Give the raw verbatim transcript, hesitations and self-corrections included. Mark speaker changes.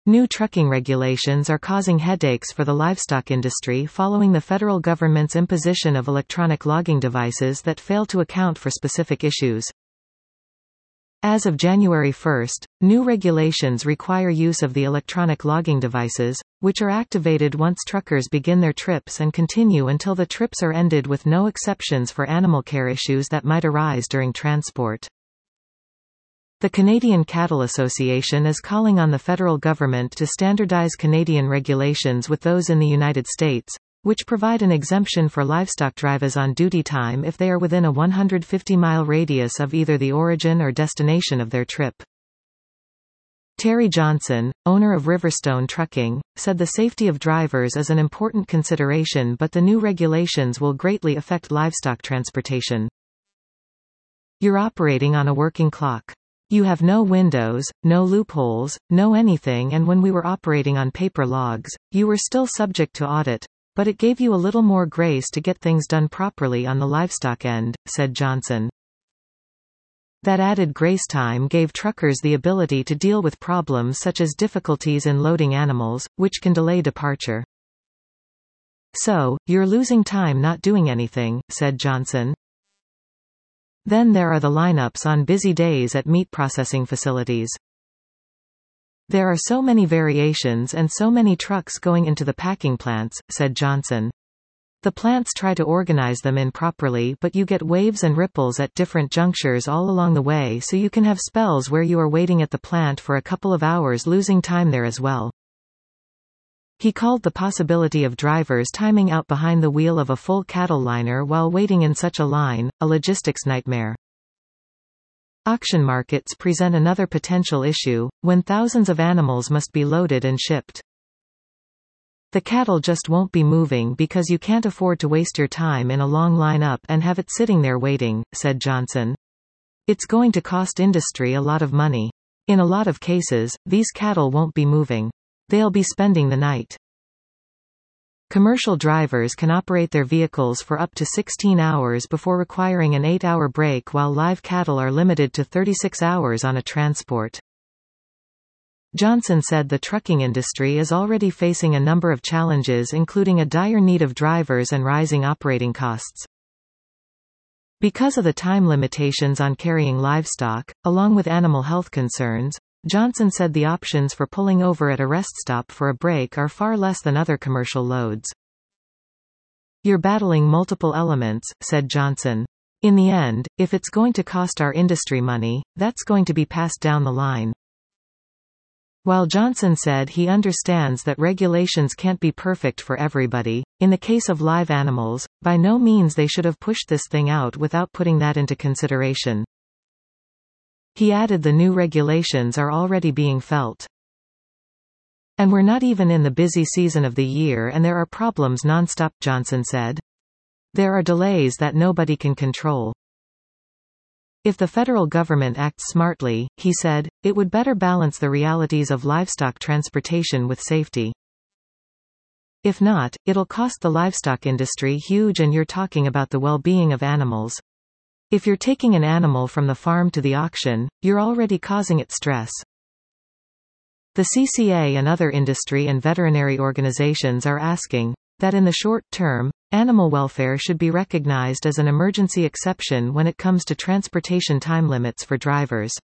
Speaker 1: New trucking regulations are causing headaches for the livestock industry following the federal government's imposition of electronic logging devices that fail to account for specific issues. As of January first, new regulations require use of the electronic logging devices, which are activated once truckers begin their trips and continue until the trips are ended with no exceptions for animal care issues that might arise during transport. The Canadian Cattle Association is calling on the federal government to standardize Canadian regulations with those in the United States, which provide an exemption for livestock drivers on duty time if they are within a one hundred fifty mile radius of either the origin or destination of their trip. Terry Johnson, owner of Riverstone Trucking, said the safety of drivers is an important consideration, but the new regulations will greatly affect livestock transportation. You're operating on a working clock. You have no windows, no loopholes, no anything, and when we were operating on paper logs, you were still subject to audit. But it gave you a little more grace to get things done properly on the livestock end, said Johnson. That added grace time gave truckers the ability to deal with problems such as difficulties in loading animals, which can delay departure. So, you're losing time not doing anything, said Johnson. Then there are the lineups on busy days at meat processing facilities. There are so many variations and so many trucks going into the packing plants, said Johnson. The plants try to organize them in properly, but you get waves and ripples at different junctures all along the way, so you can have spells where you are waiting at the plant for a couple of hours, losing time there as well. He called the possibility of drivers timing out behind the wheel of a full cattle liner while waiting in such a line, a logistics nightmare. Auction markets present another potential issue, when thousands of animals must be loaded and shipped. The cattle just won't be moving because you can't afford to waste your time in a long line-up and have it sitting there waiting, said Johnson. It's going to cost industry a lot of money. In a lot of cases, these cattle won't be moving. They'll be spending the night. Commercial drivers can operate their vehicles for up to sixteen hours before requiring an eight hour break, while live cattle are limited to thirty-six hours on a transport. Johnson said the trucking industry is already facing a number of challenges, including a dire need of drivers and rising operating costs. Because of the time limitations on carrying livestock, along with animal health concerns, Johnson said the options for pulling over at a rest stop for a break are far less than other commercial loads. You're battling multiple elements, said Johnson. In the end, if it's going to cost our industry money, that's going to be passed down the line. While Johnson said he understands that regulations can't be perfect for everybody, in the case of live animals, by no means they should have pushed this thing out without putting that into consideration. He added the new regulations are already being felt. And we're not even in the busy season of the year and there are problems non-stop, Johnson said. There are delays that nobody can control. If the federal government acts smartly, he said, it would better balance the realities of livestock transportation with safety. If not, it'll cost the livestock industry huge, and you're talking about the well-being of animals. If you're taking an animal from the farm to the auction, you're already causing it stress. The C C A and other industry and veterinary organizations are asking that in the short term, animal welfare should be recognized as an emergency exception when it comes to transportation time limits for drivers.